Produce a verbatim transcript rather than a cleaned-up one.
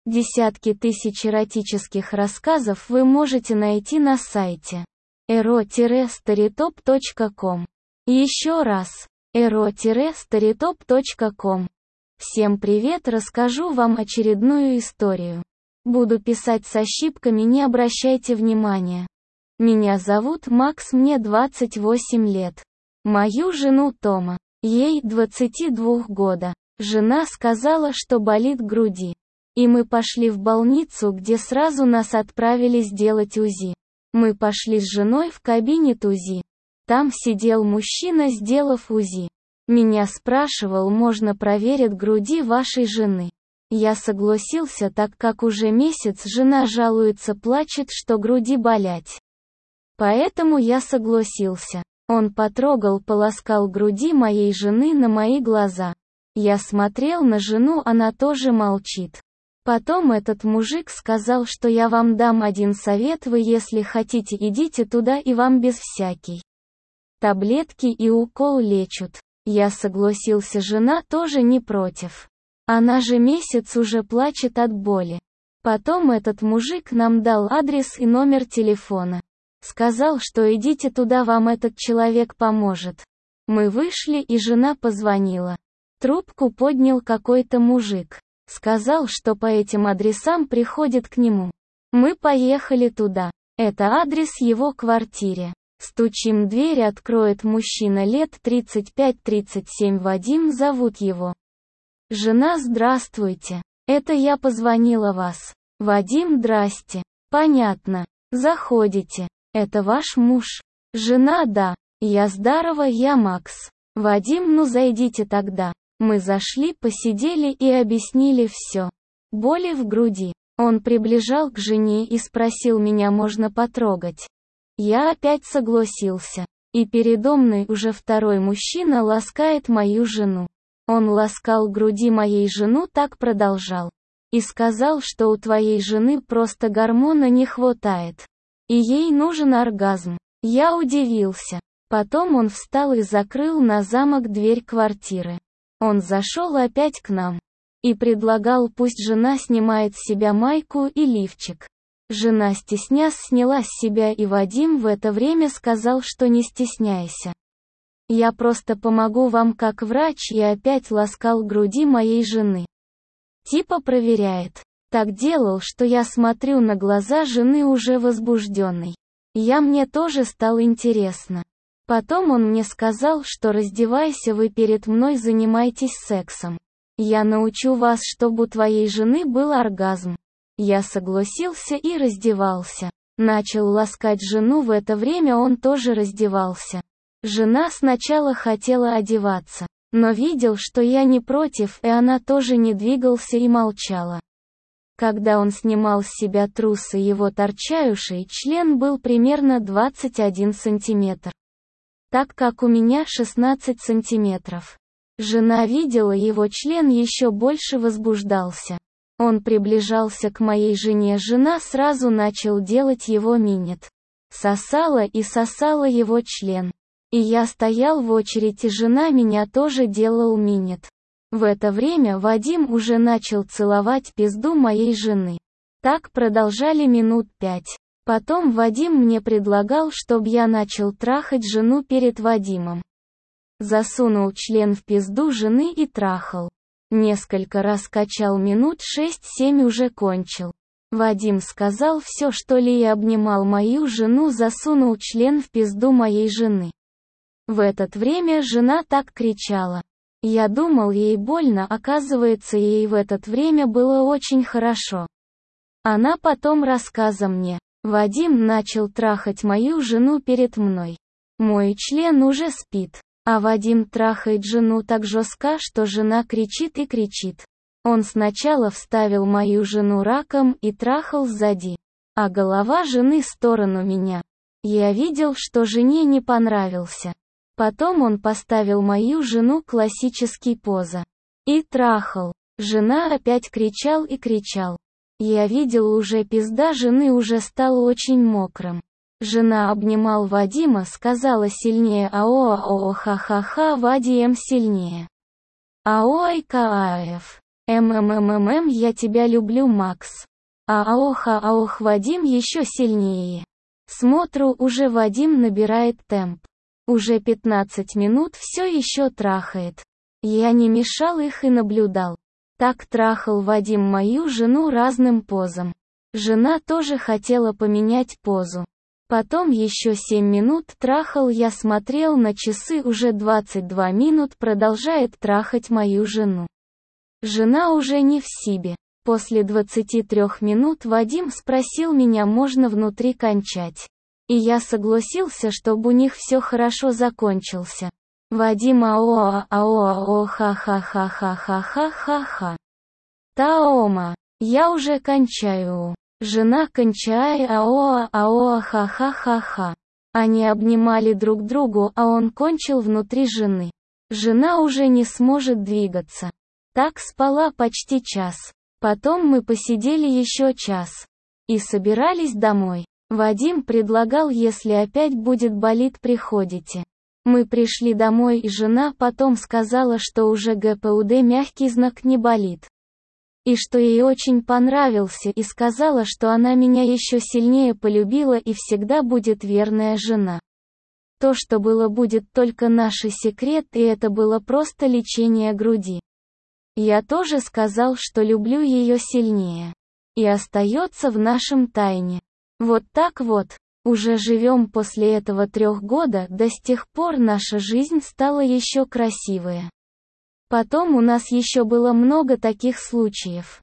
Десятки тысяч эротических рассказов вы можете найти на сайте эро старитоп точка ком. Еще раз, эро старитоп точка ком. Всем привет, расскажу вам очередную историю. Буду писать с ошибками, не обращайте внимания. Меня зовут Макс, мне двадцать восемь лет. Мою жену Тома, ей двадцать два года. Жена сказала, что болит груди. И мы пошли в больницу, где сразу нас отправили сделать УЗИ. Мы пошли с женой в кабинет УЗИ. Там сидел мужчина, сделав УЗИ. Меня спрашивал, можно проверить груди вашей жены. Я согласился, так как уже месяц жена жалуется, плачет, что груди болят. Поэтому я согласился. Он потрогал, полоскал груди моей жены на мои глаза. Я смотрел на жену, она тоже молчит. Потом этот мужик сказал, что я вам дам один совет, вы если хотите идите туда и вам без всякий таблетки и укол лечат. Я согласился, жена тоже не против. Она же месяц уже плачет от боли. Потом этот мужик нам дал адрес и номер телефона. Сказал, что идите туда, вам этот человек поможет. Мы вышли, и жена позвонила. Трубку поднял какой-то мужик. Сказал, что по этим адресам приходит к нему. Мы поехали туда. Это адрес его квартире. Стучим, дверь откроет мужчина лет тридцать пять тридцать семь, Вадим зовут его. Жена: здравствуйте. Это я позвонила вас. Вадим: здрасте. Понятно. Заходите. Это ваш муж? Жена: да. Я: здорово, я Макс. Вадим: ну зайдите тогда. Мы зашли, посидели и объяснили все. Боли в груди. Он приближал к жене и спросил меня, можно потрогать. Я опять согласился. И передо мной уже второй мужчина ласкает мою жену. Он ласкал груди моей жены, так продолжал. И сказал, что у твоей жены просто гормона не хватает. И ей нужен оргазм. Я удивился. Потом он встал и закрыл на замок дверь квартиры. Он зашел опять к нам. И предлагал, пусть жена снимает с себя майку и лифчик. Жена, стесняясь, сняла с себя, и Вадим в это время сказал, что не стесняйся. Я просто помогу вам как врач, и опять ласкал груди моей жены. Типа проверяет. Так делал, что я смотрю на глаза жены уже возбужденной. Я мне тоже стало интересно. Потом он мне сказал, что раздевайся, вы перед мной занимайтесь сексом. Я научу вас, чтобы у твоей жены был оргазм. Я согласился и раздевался. Начал ласкать жену, в это время он тоже раздевался. Жена сначала хотела одеваться, но видел, что я не против, и она тоже не двигался и молчала. Когда он снимал с себя трусы, его торчавший член был примерно двадцать один сантиметр. Так как у меня шестнадцать сантиметров. Жена видела, его член еще больше возбуждался. Он приближался к моей жене, жена сразу начал делать его минет. Сосала и сосала его член. И я стоял в очереди, жена меня тоже делал минет. В это время Вадим уже начал целовать пизду моей жены. Так продолжали минут пять. Потом Вадим мне предлагал, чтобы я начал трахать жену перед Вадимом. Засунул член в пизду жены и трахал. Несколько раз качал, минут шесть-семь уже кончил. Вадим сказал все, что ли, и обнимал мою жену, засунул член в пизду моей жены. В это время жена так кричала. Я думал, ей больно, оказывается, ей в это время было очень хорошо. Она потом рассказала мне. Вадим начал трахать мою жену перед мной. Мой член уже спит. А Вадим трахает жену так жестко, что жена кричит и кричит. Он сначала вставил мою жену раком и трахал сзади. А голова жены в сторону меня. Я видел, что жене не понравился. Потом он поставил мою жену классический поза. И трахал. Жена опять кричал и кричал. Я видел, уже пизда жены уже стала очень мокрым. Жена обнимал Вадима, сказала сильнее, ао-ао-ха-ха-ха, Вадим сильнее. Ао-ай-ка-аэф. ММММ, я тебя люблю, Макс. Аох, аох, Вадим еще сильнее. Смотрю, уже Вадим набирает темп. Уже пятнадцать минут все еще трахает. Я не мешал их и наблюдал. Так трахал Вадим мою жену разным позам. Жена тоже хотела поменять позу. Потом еще семь минут трахал, я смотрел на часы, уже двадцать две минут продолжает трахать мою жену. Жена уже не в себе. После двадцати трёх минут Вадим спросил меня, можно внутри кончать. И я согласился, чтобы у них все хорошо закончился. Вадим ао ао ао ха ха ха ха ха ха ха ха. Таома. Я уже кончаю. Жена кончай ао ао ха ха ха ха. Они обнимали друг другу, а он кончил внутри жены. Жена уже не сможет двигаться. Так спала почти час. Потом мы посидели еще час. И собирались домой. Вадим предлагал, если опять будет болеть, приходите. Мы пришли домой, и жена потом сказала, что уже ГПУД мягкий знак не болит. И что ей очень понравился, и сказала, что она меня еще сильнее полюбила и всегда будет верная жена. То, что было, будет только наш секрет, и это было просто лечение груди. Я тоже сказал, что люблю ее сильнее. И остается в нашем тайне. Вот так вот. Уже живем после этого трех года, до с тех пор наша жизнь стала еще красивее. Потом у нас еще было много таких случаев.